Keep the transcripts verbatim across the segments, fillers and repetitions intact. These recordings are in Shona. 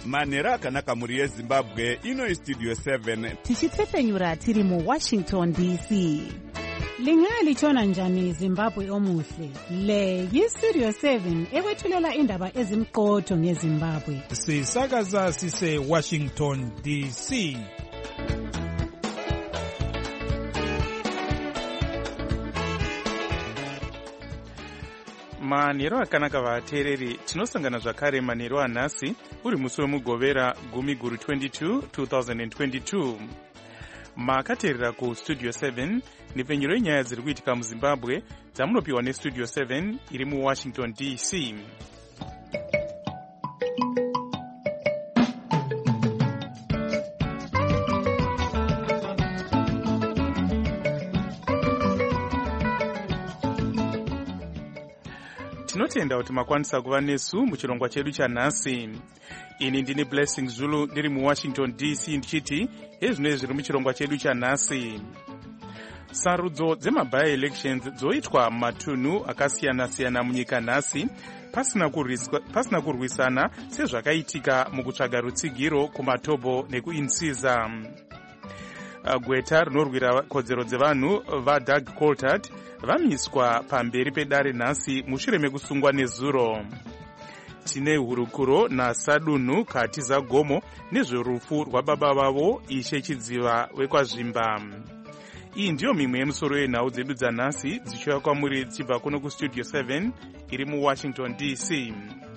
manhero akanaka mhuri yezimbabwe. Ino istudio seven tichitsepenyura tiri muwashington D C. Lingalitshona njani Zimbabwe omuhle? Le yistudio seven ekwethulela indaba ezimqotho ngeZimbabwe. Sisakaza sise Washington D C. manhero akanaka vateereri, tinosangana zvakare manhero anhasi uri musi wemugovera gumi guru twenty-two two thousand twenty-two. makateerera kustudio seven nepfenyuro yenyaya dziri kuitika muzimbabwe dzamunopiwa nestudio seven iri muwashington D C. tinotenda kuti makwanisa kuva nesu muchirongwa chedu chanhasi. Ini ndini Blessing Zulu ndiri muwashington D C ndichiti ezvinoi zviri muchirongwa chedu chanhasi. Sarudzo dzemaby elections dzoitwa matunhu akasiyana-siyana munyika nhasi pasina kurwiswa, pasina kurwisana sezvakaitika mukutsvaga rutsigiro kumatobo nekuinsiza. Gweta rinorwira kodzero dzevanhu vaDoug Coulthard vamiswa pamberi pedare nhasi mushure mekusungwa nezuro. Tine hurukuro naSadunhu Katiza Gomo nezverufu rwababa vavo Ishe Chidziva wekwazvimba. Iyi ndiyo mimwe yemusoro yenhau dzedu dzanhasi dzichiuya kwamuri dzichibva kuno kustudio seven iri muwashington D C.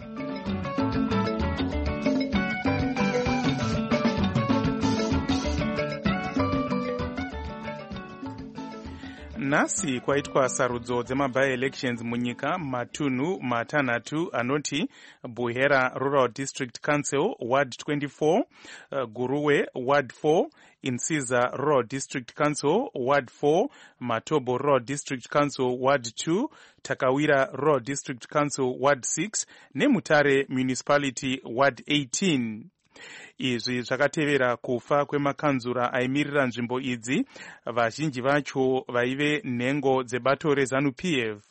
Nhasi kwaitwa sarudzo dzemaby elections munyika matunhu matanhatu anoti Buhera Rural District Council Ward twenty-four, uh, Guruwe Ward four, Insiza Rural District Council Ward four, Matobo Rural District Council Ward two, Takawira Rural District Council Ward six neMutare Municipality Ward eighteen. Izvi zvakatevera kufa kwemakanzura aimirira nzvimbo idzi, vazhinji vacho vaive nhengo dzebato reZANU P F.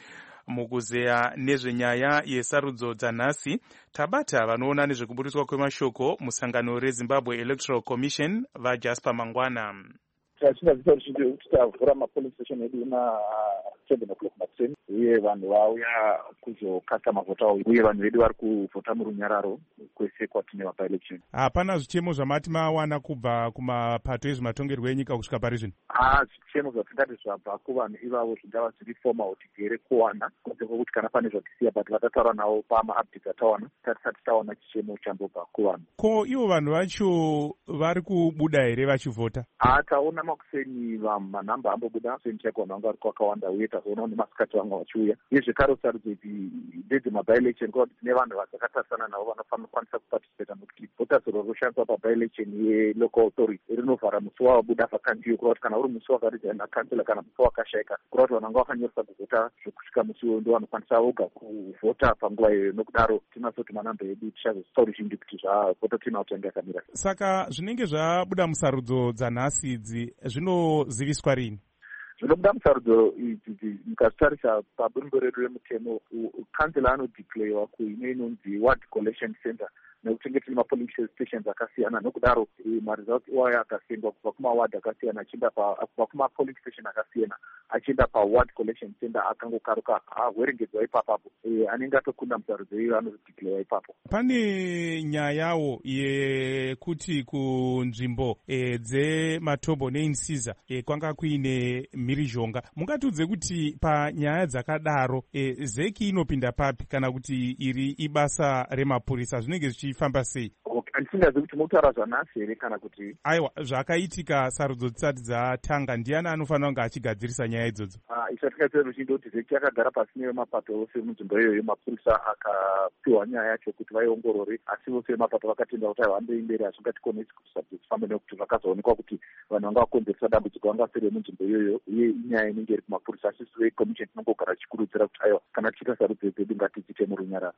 Mukuzeya nezvenyaya yesarudzo dzanhasi, tabata vanoona nezvekuburiswa kwemashoko musangano reZimbabwe Electoral Commission vaJasper Mangwana. Tachingazisa kuti tavhura mapolice station edu na seven o'clock matseni uye vanhu vauya kuzokasta mavhota uye vanhu vedu vari kuvhota murunyararo kwese kwatine maby election. Hapana zvichemo zvamati mawana kubva kumapato ezvematongerwo enyika kusvika pari zvino? Ah, zvichemo zvatingati zvabva kuvanhu ivavo zvingava zviri foma kuti gere kuwana kunze kwokuti kana pane zvatisiya but vatataura navo pama-updates atawana tatisati tawana chichemo chambobva kuvanhu. Ko ivo vanhu vacho vari kubuda here vachivhota? Ah, taona makuseni manhamba ambobuda seni chaiko vanhu vanga vari kwakawanda uye tazoona nemasikati vamwe vachiuya. Uye zvekare sarudzo idzi ndedzemaby election kwakuti tine vanhu vazakatarisana navo vanofanira kukwanisa kuparticipata nokuti vhota zoro roshandiswa paby election yelocal authority rinovhara musi wavabuda vakandiyo kureva kuti kana uri musi wakaridza nakansela kana musi wakashayika kureva kuti vanhu vanga vakanyoresa kuvhota zvokusvika musi uyo ndo vanokwanisa voga kuvhota panguva iyoyo. Nokudaro tinazoti manhamba edu tichazosisa ruzhinji kuti zvavhota tina kuti yange yakamira. Saka zvinenge zvabuda musarudzo dzanhasi idzi zvinoziviswa rini? Zvinobuda musarudzo idzi mukazvitarisa paburimbo redu remutemo kansela anodeclarewa kuine inonzi ward collection center nekuti tine mapolice stations akasiyana. Nokudaro maresult iwayo akasendwa kubva kumaward akasiyana achienda kubva kumapolice station akasiyana achienda paward collection center akangokaruka ahwerengedzwa ipapapo anenge atokunda musarudzo iyo anodeclarewa ipapo. Pane nyayawo yekuti kunzvimbo e, dzematobo neinsiza e, kwanga kuine mhirizhonga. Mungatiudze kuti panyaya dzakadaro e, zeki inopinda papi kana kuti iri ibasa remapurisa zvinenge zvichifamba sei? Okay, andisingazivi kuti mutaura zvanhasi here kana kuti aiwa zvakaitika sarudzo dzisati dzatanga ndiani anofanira kunge achigadzirisa nyaya idzodzo? Ah, isatingazive ruchindo kuti zeki yakagara pasi nevemapato ose munzvimbo iyoyo mapurisa akapiwa nyaya yacho kuti vaiongorore asi vose vemapato vakatenda kuti aihambe imberi hazvingatikonesi kuti sarudzo dzifambe nekuti zvakazoonekwa kuti vanhu vanga vakonzeresa dambudziko vanga vasiri munzvimbo iyoyo uye inyaya inenge iri kumapurisa. Asi siwe commission tinongogara tichikurudzira kuti aiwa kana tichiita sarudzo dzedu ngatidziite murunyararo.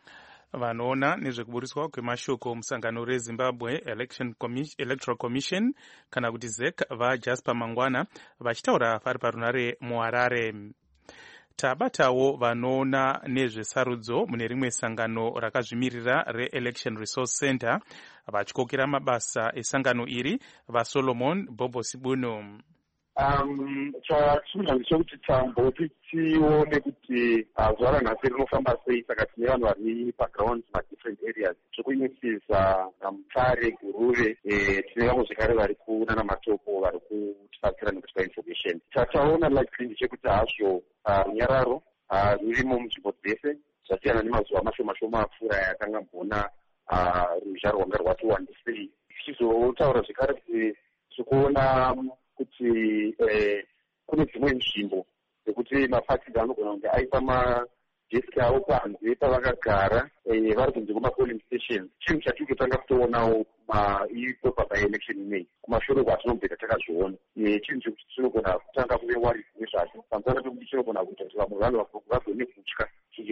Vanoona nezvekuburiswa kwemashoko musangano reZimbabwe Election Commission, Electoral Commission kana kuti Z E C vaJasper Mangwana vachitaura vari parunare muHarare. tabatawo vanoona nezvesarudzo mune rimwe sangano rakazvimirira reelection resource center vachikokera mabasa esangano iri vaSolomon Bobosibunu. Um, chatinoda ndechekuti tamboti tione kuti zuva ranhasi rinofamba sei, saka tine vanhu vari paground madifferent areas zvekuinisisa namutare guruve. Tine vamwe zvekare vari kunana matopo vari kutibatsira nekutipa information. Chataona like ndechekuti hazvo runyararo rurimo munzvimbo dzese zvasiyana nemazuva mashoma shoma apfuura yakanga mbona ruzha rwanga rwati wandisei. Tichizotaura zvekare kuti tikuona kuti eh, kune dzimwe nzvimbo dzekuti mafatidzi anogona kunge aipa madeski avo panze pavakagara eh, vari kunze kwemapoling stations. Chinhu chatiri kutanga kutoonawo ipo paelection ineyi kumashure kwatinombeta takazviona. Chinhu chekuti chinogona kutanga kuve wari zvimwe zvacho pamusana pekuti chinogona kuita kuti vamwe vanhu vagone kutya kunge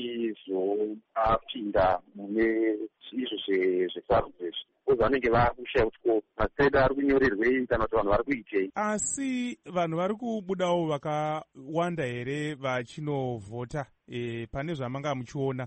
vachizopinda mune izvo zvesarudzo izvi kozi vanenge vakushaya kuti ko matseda ari kunyorerwei kana kuti vanhu vari kuitei. Asi vanhu vari kubudawo vakawanda here vachinovhota e, pane zvamanga muchiona?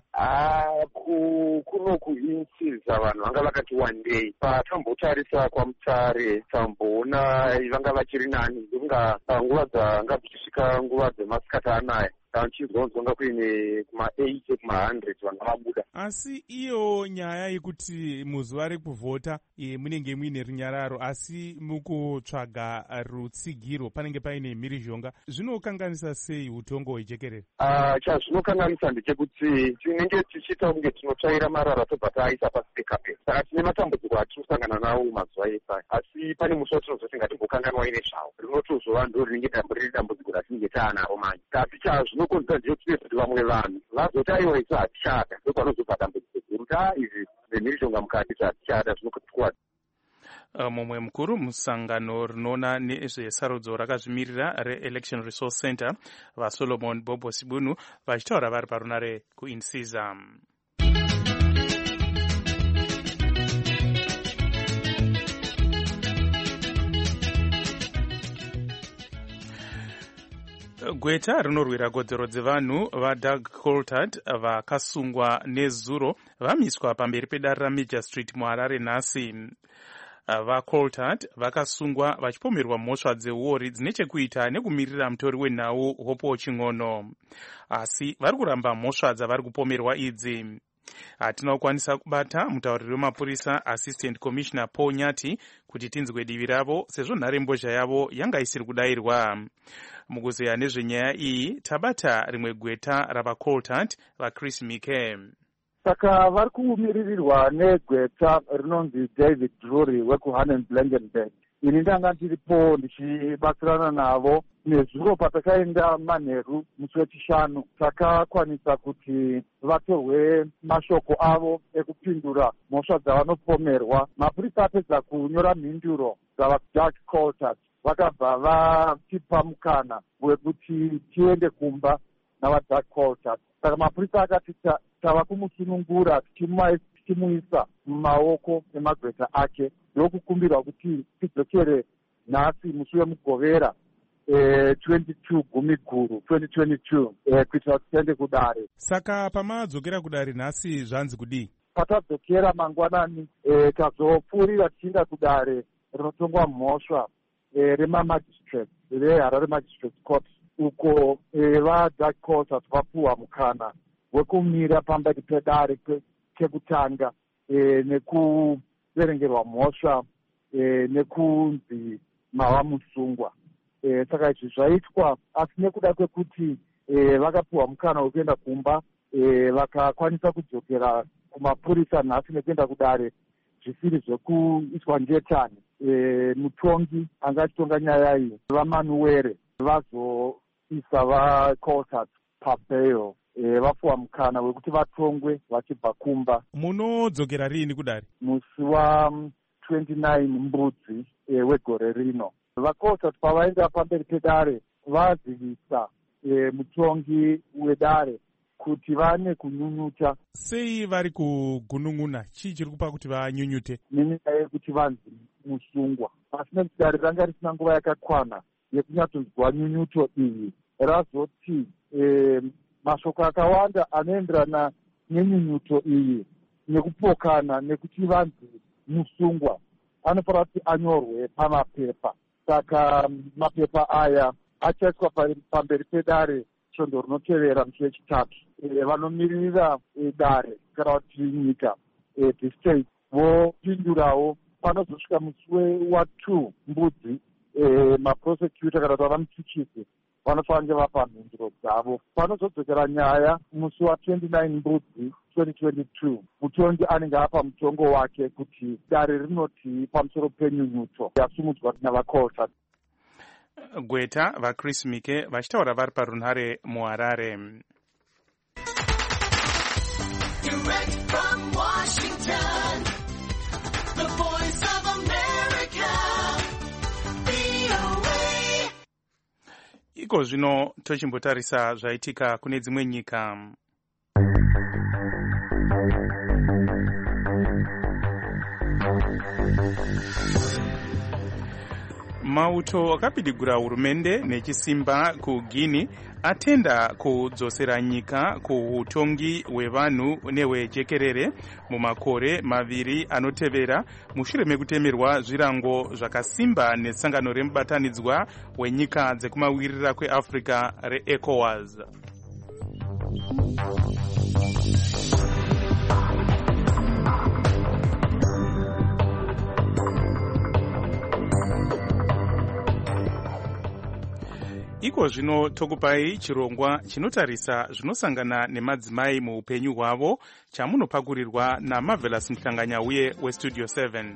Kunoku insiza vanhu vanga vakati wandei. Patambotarisa kwamutare tamboona vanga vachiri nani ndokunga nguva dzanga dzichisvika nguva dzemasikati anaya tanchizwa kunzonga kuine kuma-eight kuma-hundred vanga vabuda. Asi iyo nyaya yekuti muzuva rekuvhota e, munenge muine runyararo asi mukutsvaga rutsigiro panenge paine mhirizhonga, zvinokanganisa sei utongo hwejekerere? Uh, chazvinokanganisa ndechekuti tinenge tichiita kunge tinotsvaira marara tobva taaisa pasi pekapeti. Saka tine matambudziko atinosangana nawo mazuva ese, asi pane musi watinozoti ngatimbokanganwa ine zvawo rinotozova ndo rinenge riri dambudziko ratinenge taanaro manje. Asi chazvinokonzera ndechekuti kuti vamwe vanhu vazoti aiwa isu hatichada ndopanozopa dambudziko guru ta izvi zvemhirizhonga mukati zvatichada zvinokutikwadza. Mumwe mukuru musangano rinoona nezvesarudzo rakazvimirira reelection resource center vaSolomon Bobosibunu vachitaura vari parunare kuInsiza. Gweta rinorwira kodzero dzevanhu vaDoug Coulthard vakasungwa nezuro vamiswa pamberi pedare raMajor Street muHarare nhasi. VaCoulthard vakasungwa vachipomerwa mhosva dzeuori dzine chekuita nekumirira mutori wenhau Hopo Ching'ono, asi vari kuramba mhosva dzavari kupomerwa idzi. Hatina kukwanisa kubata mutauriri wemapurisa Assistant Commissioner Paul Nyati kuti tinzwe divi ravo sezvo nharembozha yavo yanga isiri kudayirwa. Mukuzeya nezvenyaya iyi tabata rimwe gweta ravaCoulthard vaChris Mike. Saka vari kumiririrwa negweta rinonzi David Drury wekuHarlem Blankenberg. Ini ndanga ndiripo ndichibatsirana navo nezuro patakaenda manheru musi wechishanu. Takakwanisa kuti vatorwe mashoko avo ekupindura mhosva dzavanopomerwa. Mapurisa apedza kunyora mhinduro dzavaDoug Coulthard vakabva vatipa mukana wekuti tiende kumba navaDoug Coulthard. Saka mapurisa akati tava kumusunungura tichimuisa mumaoko emagweta ake ndokukumbirwa kuti tidzokere nhasi musi wemugovera twenty-two gumi guru twenty twenty-two kuitira kuti tiende kudare. Saka pamadzokera kudare nhasi zvanzi kudii? Patadzokera mangwanani tazopfuurira tichienda kudare rinotongwa mhosva remamagistrate reHarare Magistrate Court uko vaDoug Coulthard vapuhwa mukana wekumira pamberi pedare kekutanga nekuverengerwa mhosva nekunzi mava musungwa. Saka izvi zvaitwa asi nekuda kwekuti vakapuhwa mukana wekuenda kumba vakakwanisa kudzokera kumapurisa nhasi nekuenda kudare zvisiri zvekuiswa ngetani. Mutongi anga achitonga nyaya iyi vaManuwere vazoisa vaCoulthard pabail vapuhwa mukana wekuti vatongwe vachibva kumba. Munodzokera rini kudare? Musi wa twenty-nine mbudzi wegore rino. VaCoulthard pavaenda pamberi pedare vazivisa mutongi wedare kuti vane kunyunyuta. Sei vari kugunun'una? Chii chiri kupa kuti vanyunyute? Nenyaya yekuti vanzi musungwa. Asi nekuti dare ranga risina nguva yakakwana yekunyatsonzwa nyunyuto iyi, razoti eh, mashoko akawanda anoenderana nenyunyuto iyi nekupokana nekuti vanzi musungwa anofanira kuti anyorwe pamapepa. Saka mapepa aya achaiswa pamberi pedare chondo rinotevera musi wechitatu. E, vanomirira e, dare kana kuti nyika e, the state vopindurawo panozosvika musi watwo mbudzi. E, maprosecutor kana kuti vanamutsichisi vanofanira vapa mhinduro dzavo. Panozodzokera nyaya musi wa twenty-nine mbudzi twenty twenty-two. Mutongi anenge apa mutongo wake kuti dare rinoti pamusoro penyunyuto yasumudzwa navakota. Gweta vaChris Mike vachitaura vari parunhare muHarare. Direct from Washington, the voice of America, V O A. Iko zvino tochimbotarisa zvaitika kune dzimwe nyika. Mauto akapidigura hurumende nechisimba kuGuinea atenda kudzosera nyika kuutongi hwevanhu nehwejekerere mumakore maviri anotevera mushure mekutemerwa zvirango zvakasimba nesangano remubatanidzwa wenyika dzekumavirira kweAfrica reECOWAS. Iko zvino tokupai chirongwa chinotarisa zvinosangana nemadzimai muupenyu hwavo chamunopakurirwa naMarvelous Mhlanganyauye weStudio seven.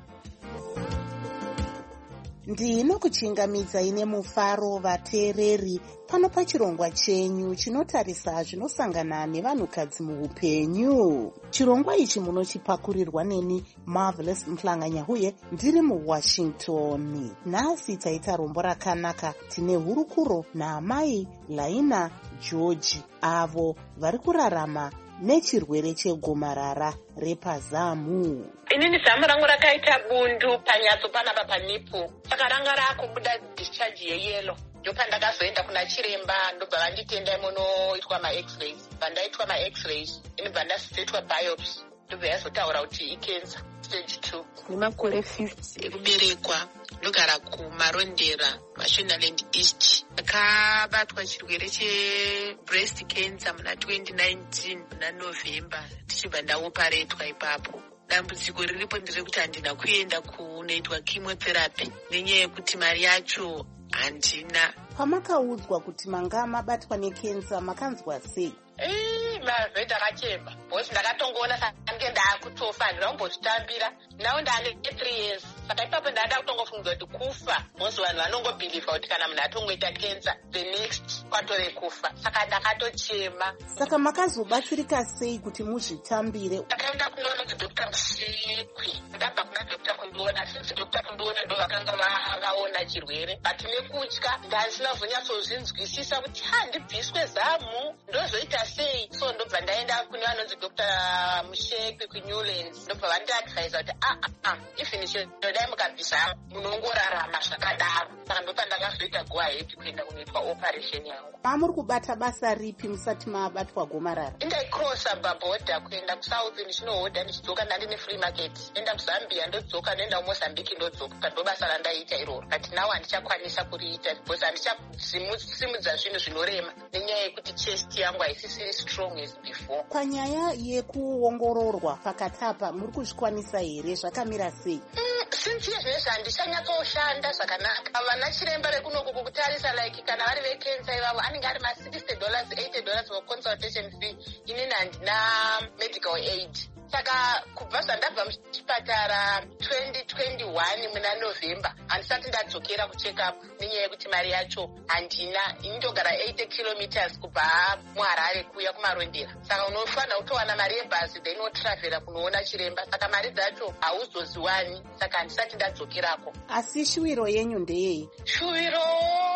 Ndinokuchingamidza ine mufaro vateereri pano pachirongwa chenyu chinotarisa zvinosangana nevanhukadzi muupenyu. Chirongwa ichi munochipakurirwa neni Marvelous Mhlanganyauye ndiri muWashington. Nhasi taita rombo rakanaka. Tine hurukuro naamai Laina George avo vari kurarama nechirwere chegomarara repazamu. Inini zamu rangu rakaita bundu panyatso panapa panipu. Saka ranga rakubuda discharge yeyelo. Ndopa ndakazoenda kuna chiremba ndobva vanditenda munoitwa ma-x-rays. Pandaitwa ma-x-rays inobva ndazoitwa biopsy. Ndobva yazotaura kuti icancer stage two. Nemakore fifty ekuberekwa ndogara kumarondera Mashonaland East. Ndakabatwa chirwere chebreast cancer muna twenty nineteen muna November tichibva ndaoparetwa ipapo. Dambudziko riripo nderekuti handina kuenda kunoitwa chemotherapy nenyaya yekuti mari yacho handina. Pamakaudzwa kuti manga mabatwa nekensa makanzwa sei? Eh, mazve ndakachema. Bosi ndakatongoona sange ndakutofa ndinombozvitambira. Nawo ndane three years. Saka ipapo ndada kutongofunga kuti kufa. Bosi vanhu vanongobhiliva kuti kana munhu atongoita cancer the next kwatore kufa. Saka ndakatochema. Saka makazobatsirika sei kuti muzvitambire? Ndakaenda kunoona Dr. Mushekwi. Ndabva kuna Dr. Kundiona. Since Dr. Kundiona ndo vakanga vakaona chirwere. But nekutya ndasina zonyatsozinzwisisa kuti handibviswe zamu ndozoita sei. So ndobva ndaenda kune vanonzi Dr. Mushekwi kuNewlands. Ndobva vandiadvisa kuti ah ah ah even dai mukabvisa munongorarama zvakadaro. Saka ndopa ndakazoita go ahead kuenda kunoitwa operation yangu. Mamuri kubata basa ripi musati mabatwa gomarara? Ndaikrosa babhodha kuenda kuSouth ndichinohodha ndichidzoka ndandine free market. Enda kuZambia ndodzoka ndoenda kuMozambique ndodzoka ndobasa randaita iroro. Kati nawo handichakwanisa kuriita because handichasimudza zvinhu zvinorema nenyaya yekuti chest yangu haisisiri strong as before. Panyaya yekuongororwa pakatapa muri kuzvikwanisa here? Zvakamira sei? Since izvezvi handichanyatsooshanda zvakanaka. Vana chiremba vekunoku kukutarisa like kana vari vekensa ivavo anenge ari ma-sixty dollars eighty dollars for consultation fee. Inini handina medical aid. Saka kubva zvandabva muchipatara twenty twenty-one muna November handisati ndadzokera kucheck up nenyaya yekuti mari yacho handina. Ini ndogara eighty kilometers kubva muHarare kuya kumarondera. Saka unofanira kutowana mari yebhasi then wotravhera kunoona chiremba. Saka mari dzacho hauzoziwani. Saka handisati ndadzokerako. Asi shuwiro yenyu ndeyei? Shuwiro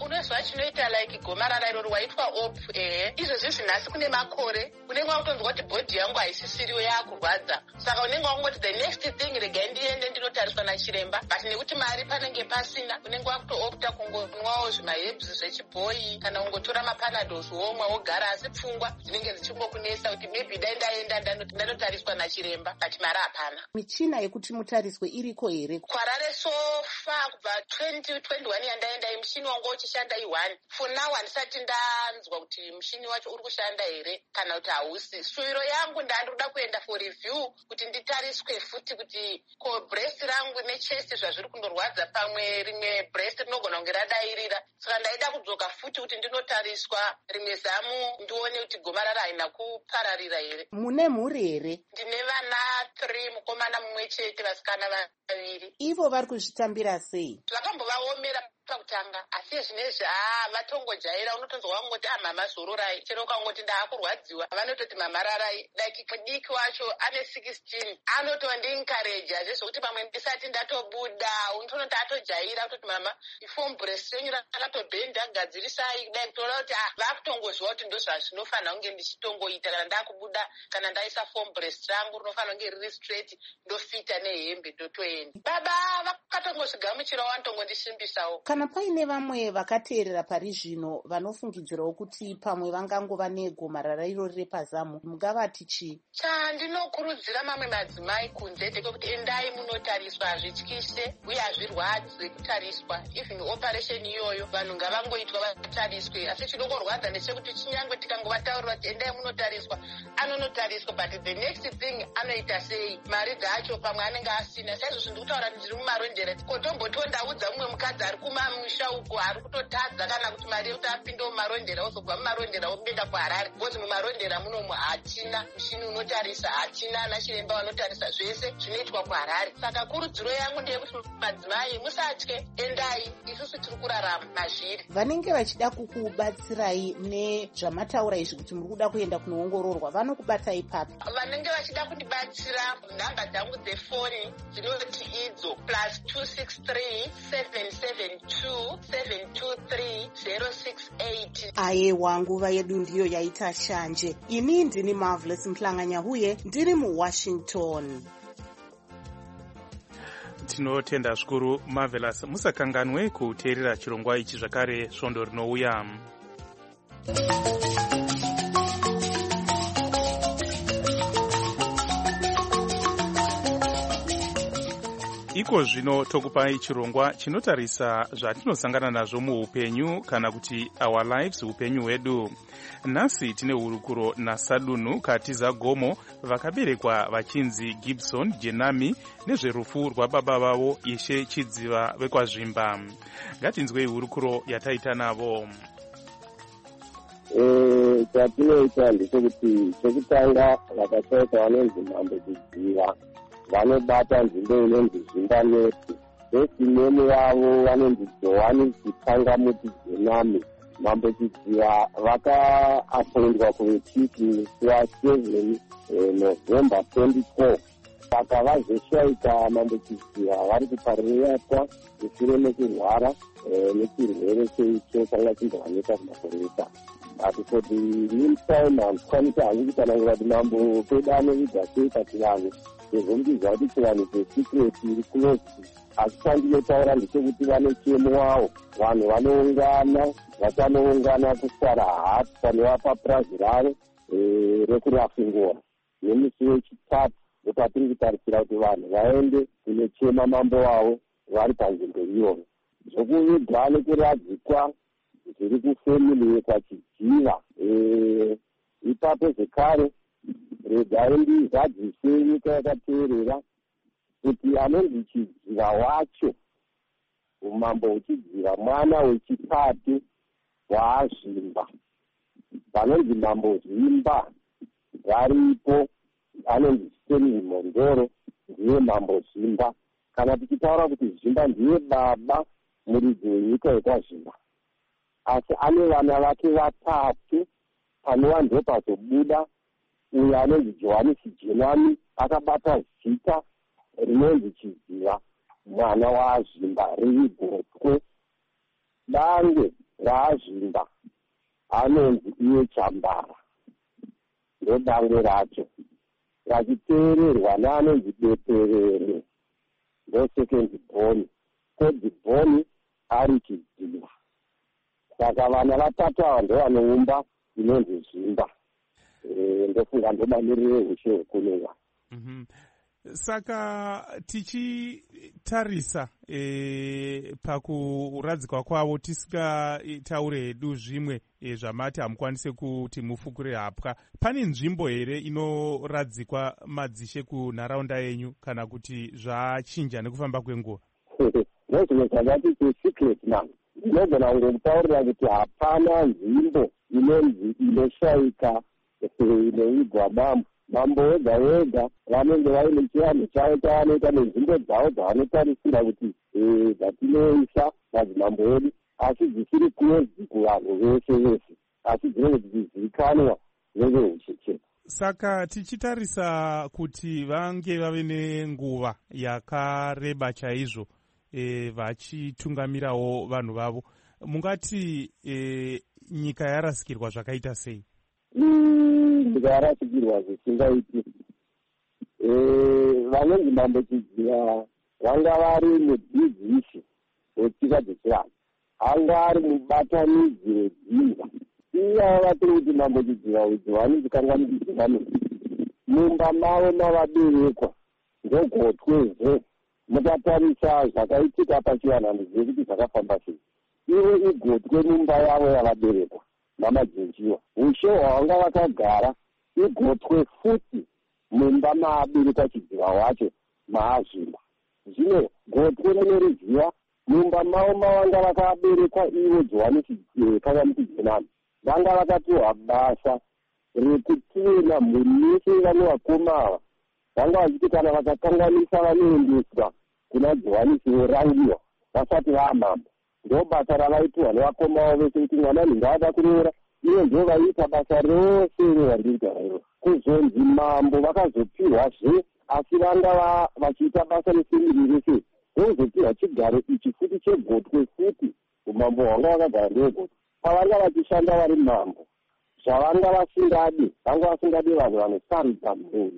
unozwa chinoita like gomarara iroro waitwa op ehe izvozvi zvinhasi kune makore unenge wakutonzwa kuti bhodhi yangu haisisiriyo yakurwadza saka unenge wakungoti the next thing regai ndiende ndinotariswa nachiremba but nekuti mari panenge pasina unenge wakutoopta kungonwawo zvimahebs zvechibhoyi kana kungotora mapanados womwa wogara asi pfungwa dzinenge dzichingokunesa kuti maybe dai ndaenda ndanotariswa nachiremba but mari hapana. Michina yekuti mutariswe iriko here? Kwarare sofa kubva twenty twenty-one yandaenda muchini wangu uchishanda i1 for now handisati ndanzwa kuti muchini wacho uri kushanda here kana kuti hausi. Shuviro yangu ndandoda kuenda for review kuti nditariswe futi kuti ko breast rangu nechest zvazviri kundorwadza pamwe rimwe breast rinogona kunge radairira saka ndaida kudzoka futi kuti ndinotariswa rimwe zamu ndione kuti gomarara haina kupararira here. Mune mhuri here? Ndine vana three, mukomana mumwe chete, vasikana vaviri. Ivo vari kuzvitambira sei? Zvakambovaomera pakutanga asi zvinezvi haa vatongojaira unotonzwa wangoti ah mama zororai chero ukangoti ndaakurwadziwa vanototi mama rarai like mudiki wacho ane sixteen anotova ndiencourage zvezvokuti pamwe ndisati ndatobuda unotonoti atojaira kutoti mama ifom breast yenyu rakatobhenda gadzirisai dai kutoona kuti ah vakutongozviwa kuti ndo zvazvinofanira kunge ndichitongoita kana ndakubuda kana ndaisa form breast rangu rinofanira kunge riri straight ndofita nehembe ndotoenda. Baba vakatongozvigamuchirawo vanotongondisvimbisawo. Kana paine vamwe vakateerera pari zvino vanofungidzirawo kuti pamwe vangangova negomarara irori repazamu, mungavati chii? Chandinokurudzira mamwe madzimai kunze ndekekuti endai munotariswa, hazvityise uye hazvirwadze kutariswa. Even operation iyoyo vanhu ngavangoitwa vatariswe, asi chinongorwadza ndechekuti chinyangwe tikangovataurira kuti endai munotariswa anonotariswa but the next thing anoita sei, mari dzacho pamwe anenge asina. Saizvozvo ndikutaura kuti ndiri mumarondera kotombotondaudza mumwe mukadzi ari kumamusha uko ari kutotadza kana kuti mari yekuti apinde mumarondera ozobva mumarondera oenda kuharare bcause mumarondera munomu hatina muchini unotarisa, hatina ana chiremba vanotarisa, zvese zvinoitwa kuharare. Saka kurudziro yangu ndeyekuti madzimai musatye, endai, isusu tiri kurarama mazviri. Vanenge vachida kukubatsirai nezvamataura izvi kuti muri kuda kuenda kunoongororwa vanokubatai papi? Vanenge vachida kundibatsira nhamba dzangu dzefoni dzinoti idzo plus two six three seven seven two seven two three zero six eight. Aiwa, nguva yedu ndiyo yaita shanje. Ini ndini Marvelous Mhlanga-Nyahuye ndiri muWashington. Tinotenda zvikuru Marvelous. Musakanganwe kuteerera chirongwa ichi zvakare svondo rinouya. Iko zvino tokupai chirongwa chinotarisa zvatinosangana nazvo muupenyu kana kuti our lives, upenyu hwedu. Nhasi tine hurukuro naSadunu Katiza Gomo vakaberekwa vachinzi Gibson Jenami nezverufu rwababa vavo Ishe Chidziva vekwazvimba. Ngatinzwei hurukuro yataita navo. Eh, chatinoita ndechekuti chekutanga vakashaika vanonzi Mambo Chidziva vanobata nzvimbo inonzi Zimbanesi. Vesimeni vavo vanonzi Johani Chitangamuti Jenami. Mambo Chidziva vakaapondwa kuvechichi musi waseven November twenty-four. Saka vazoshaika Mambo Chidziva vari kupaririratwa mushure mekurwara nechirwere cheicho changa chimbowanika kumakoresa. But for the meantime, handikwanisa hangu kutanangira kuti mambo pedu anoviga sei kati vanhu sezvombidzwa kuti chivanhu chesecret iri close. Asi chandinotaura ndechekuti vane chemo wavo, vanhu vanoungana, vachanoungana kusara hati panova purazi ravo rekurafingora nemusi wechitatu ndopatiri kutarisira kuti vanhu vaende kunochema mambo wavo vari panzvimbo iyoyo. Zvokuvigwa nekuradzikwa zviri kufemili yekwaChidziva. Ipapo zvekare regai ndizadzise nyika yakateerera kuti anonzi Chidziva wacho, umambo hweChidziva, mwana wechitatu waazvimba. Vanonzi Mambo Zvimba varipo, anonzi Stanley Mondoro ndiye Mambo Zvimba. Kana tichitaura kuti Zvimba ndiye baba muridzi wenyika yekwazvimba, asi ane vana vake vatatu, panova ndo pazobuda uyo anonzi Johani Jenami akabata zita rinonzi Chidziva mwana waZvimba riri gotwe. Dange raazvimba anonzi iye chambara, ndodangwe racho, rachiteererwa neanonzi beperere, ndosecond born, third born ari chidziva. Saka vana vatatu ava ndo vanoumba inonzi zvimba. E, ndofunga ndomamirire ushe hwekunowa. Mm-hmm. Saka tichitarisa e, pakuradzikwa kwavo tisikataure hedu zvimwe e, zvamati hamukwanise kuti mufukure hapwa, pane nzvimbo here inoradzikwa madzishe kunharaunda yenyu kana kuti zvachinja nekufamba kwenguva? Nezvimwe zvakati secret man, ndinogona kungokutaurira kuti hapana nzvimbo inonzi inoshaika inoigwa mambo. Mambo wega wega vanenge vaine chivanhu chavo chavanoita nenzvimbo dzavo dzavanotarisira kuti dzatinoisa madzimambo edu, asi dzisiri close kuvanhu vese vese, asi dzinenge dzichizivikanwa nevehucheche. Saka tichitarisa kuti vange vave nenguva yakareba chaizvo e, vachitungamirawo vanhu vavo, mungati e, nyika yarasikirwa zvakaita sei? Nyika yarasikirwa zvisingaiti. Vanonzi mambo chidziva vanga vari mudzidzisi wetsika dzechivanhu, anga ari mubatanidzi wedzimba. Iyava vatiri kuti mambo chidziva udzi vanonzikanganisirano mumba mavo mavaberekwa ndogotwezve. Mukatarisa zvakaitika pachivanhu handizivi kuti zvakafamba sei. Ivo igotwe mumba yavo yavaberekwa namadzvinjiwa. Ushe hwavanga vakagara igotwe futi mumba maaberekwa chidziva wacho maazvimba. Zvino gotwe rinoriziva mumba mavo mavanga vakaberekwa ivo Johani Kakamichidzimani. Vanga vakatiwa basa rekutina mhuri yese vanovakoma ava. Vanga vachiti kana vakakanganisa vanoendeswa kuna Johani vorangiwa vasati vaamambo. Ndo basa ravaitiwa nevakoma vavo vese kuti mwana ndingada kuroora, ivo ndo vaiita basa rose revandiriita iro. Kuzonzi mambo vakazopirwazve, asi vanga vachiita basa resimiri rese. Vozopiwa chigaro ichi futi chegotwe futi, umambo hwanga vakagara ndegotwe. Pavanga vachishanda vari mambo, zvavanga vasingadi, vanga vasingadi vanhu vanosarudza mhuri,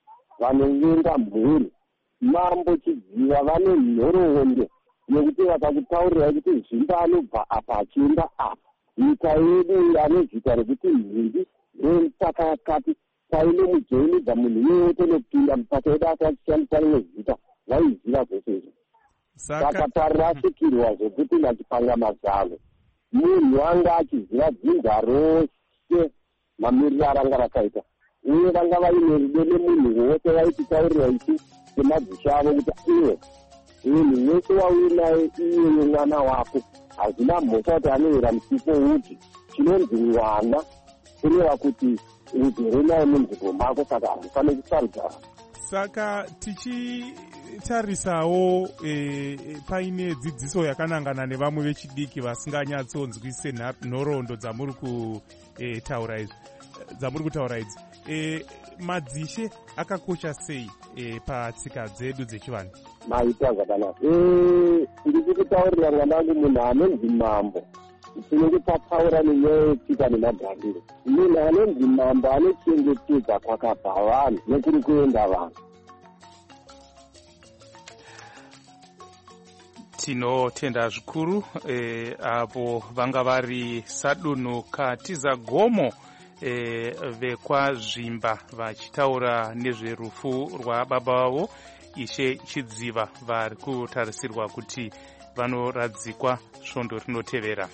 vanovenga mhuri. Mambo chidziva vane nhoroondo yekuti vakakutaurira kuti zvimba anobva apa achienda apa. Nyika yedu ane zita rekuti mhindi remusaka yakati paine mujoinidza munhu wese nokupinda mupaka yedu ati achishandisa rimwe zita, vaiziva zvese izvo. Saka parirasikirwa zvokuti nachipanga mazano munhu anga achiziva dzinza rose mamiriro aranga rakaita, uye vanga vaine rudo nemunhu wose vaititaurira isu semadzishe avo kuti iwe munhu wese wauinaye iyeye mwana wako, hazina mhosva kuti anoera musipo uti chinonzi mwana kureva kuti ugere naye munzvimbo mako, saka hamufaniri kusarudza. Saka tichitarisawo e, paine dzidziso yakanangana nevamwe vechidiki vasinganyatsonzwise nhoroondo dzamuri kutaura idzi dzamuri kutaura idzi e, madzishe akakosha sei e, patsika dzedu dzechivanhu? Maita zvakanaka. Ndiri kutaurira mwanangu munhu anonzi mambo, tinenge tataura nenyaya yetsika nemagariro. Munhu anonzi mambo anochengetedza kwakabva vanhu nekuri kuenda vanhu. Tinotenda zvikuru e, apo vanga vari Sadunu Katiza Gomo e, vekwazvimba vachitaura nezverufu rwababa vavo Ishe Chidziva, vari kutarisirwa kuti vanoradzikwa svondo rinotevera.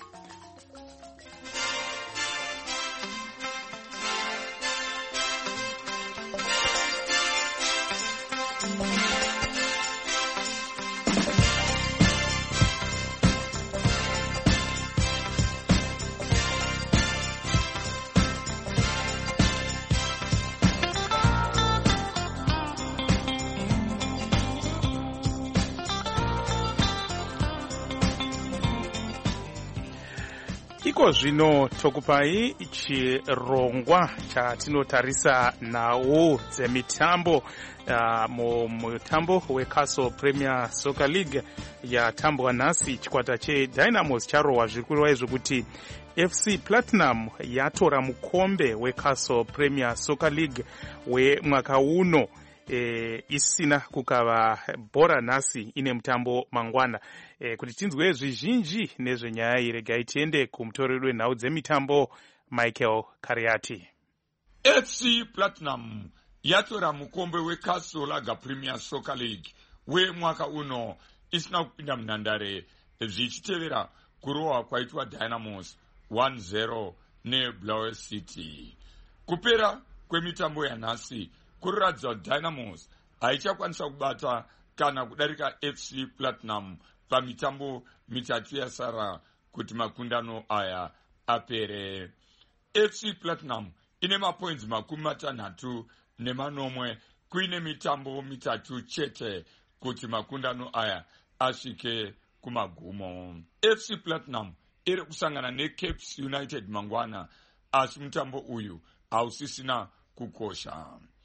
iko zvino tokupai chirongwa chatinotarisa nawo dzemitambo uh, mumutambo weCastle Premier Soccer League yatambwa nhasi. Chikwata cheDynamos charohwa zvikurwa zvekuti F C Platinum yatora mukombe weCastle Premier Soccer League wemwaka uno. E, isina kukava bhora nhasi ine mutambo mangwana. E, kuti tinzwe zvizhinji nezvenyaya iyi regai tiende kumutoreri wenhau dzemitambo Michael Kariati. F C Platinum yatora mukombe weCastle Lager Premier Soccer League wemwaka uno isina kupinda munhandare zvichitevera kurohwa kwaitwa Dynamos one zero neBlower City. Kupera kwemitambo yanhasi kuratidza kuti Dynamos haichakwanisa kubata kana kudarika F C Platinum pamitambo mitatu yasara kuti makundano aya apere. F C Platinum ine mapoints makumi matanhatu nemanomwe kuine mitambo mitatu chete kuti makundano aya asvike kumagumo. F C Platinum iri kusangana neCapes United mangwana, asi mutambo uyu hausisina kukosha.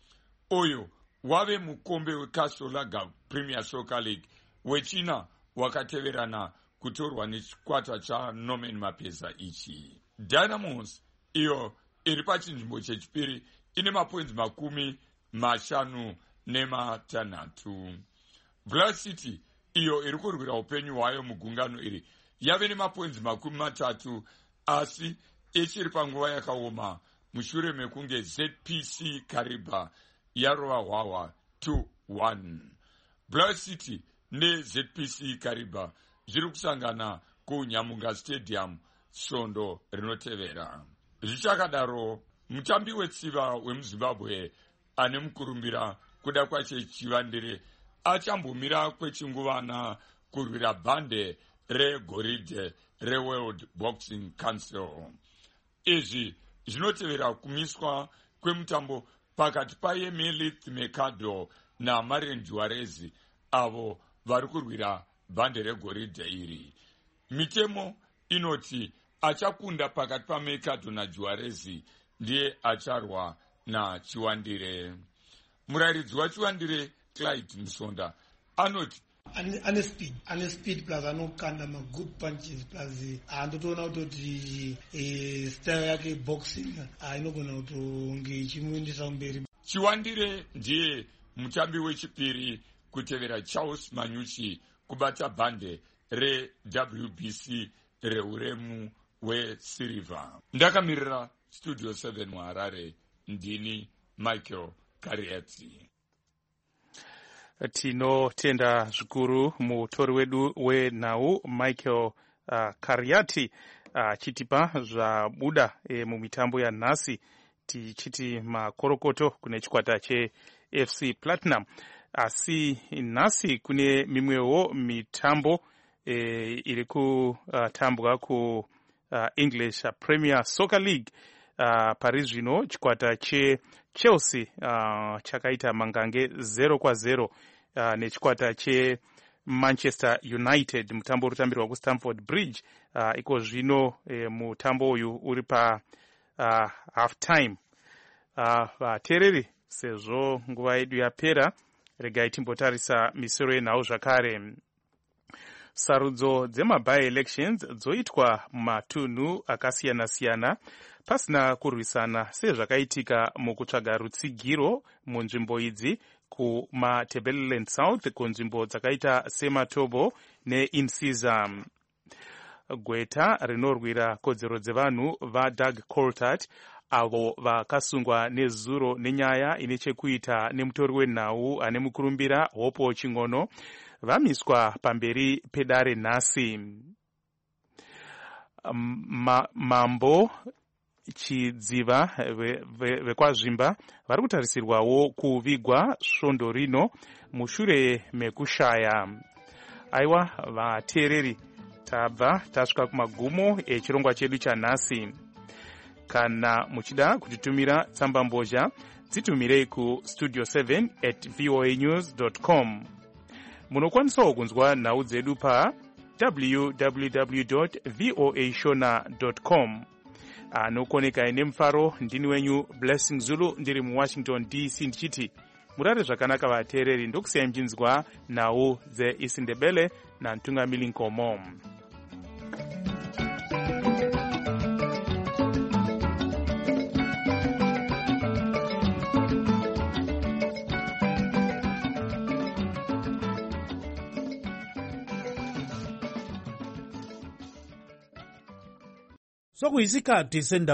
Uyu wave mukombe weCastle Lager Premier Soccer League wechina wakateverana kutorwa nechikwata chaNorman Mapeza ichi. Dynamos iyo iri pachinzvimbo chechipiri ine mapoints makumi mashanu nematanhatu. Blower City iyo iri kurwira upenyu hwayo mugungano iri yave nemapoints makumi matatu, asi ichiri panguva yakaoma mushure mekunge Z P C Kariba yarova hwawa two one. Blower City ne Z P C Kariba zviri kusangana kuNyamunga Stadium svondo rinotevera. Zvichakadaro, mutambi wetsiva wemuZimbabwe ane mukurumbira kuda kwache Chivandire achambomira kwechinguvana kurwira bhande regoridhe reWorld Boxing Council. Izvi zvinotevera kumiswa kwemutambo pakati paYemelith Mercado naMarien Juarez avo vari kurwira bhande regoridhe iri. Mitemo inoti achakunda pakati paMercado naJuarez ndiye acharwa naChiwandire. Murairidzi waChiwandire Clyde Musonda anoti ane ane speed ane speed plus anokanda ma good punches plus andotoona kuti eh style yake boxing inogona kutonge ichimuendesa mberi. Chiwandire ndiye mutambi wechipiri kutevera Charles Manyuchi kubata bhande reW B C reuremu weSilver. Ndakamirira Studio seven muHarare, ndini Michael Kariati. Tinotenda zvikuru mutori wedu wenhau Michael uh, Kariati achitipa uh, zvabuda e, mumitambo yanhasi, tichiti makorokoto kune chikwata cheF C Platinum. Asi nhasi kune mimwewo mitambo e, iri kutambwa uh, ku uh, English Premier Soccer League. Uh, pari zvino chikwata cheChelsea uh, chakaita mangange zero kwa zero uh, nechikwata cheManchester United, mutambo urikutambirwa kuStamford Bridge. Uh, iko zvino eh, mutambo uyu uri pa uh, half time. Uh, vateereri, sezvo nguva yedu yapera, regai timbotarisa misoro yenhau zvakare. Sarudzo dzemaby elections dzoitwa mumatunhu akasiyana-siyana pasina kurwisana sezvakaitika mukutsvaga rutsigiro munzvimbo idzi kumaTebeleland South kunzvimbo dzakaita seMatobo neInsiza. Gweta rinorwira kodzero dzevanhu vaDoug Coltart avo vakasungwa nezuro nenyaya ine chekuita nemutori wenhau ane mukurumbira Hopo Chingono vamiswa pamberi pedare nhasi. Ma, mambo Chidziva vekwazvimba vari kutarisirwawo kuvigwa svondo rino mushure mekushaya. Aiwa vateereri, tabva tasvika kumagumo echirongwa chedu chanhasi. Kana muchida kutitumira tsamba mbozha, dzitumirei ku studio seven at voa news dot com. Munokwanisawo kunzwa nhau dzedu pa w w w dot voa shona dot com. Anokoneka ine mfaro ndini wenyu Blessing Zulu ndiri mu Washington D C ndichiti murare zvakanaka vateereri ndokusiyai mchinzwa nhau dzeisindebele nantungamili nkomo. Sokuyisikhathi sendaba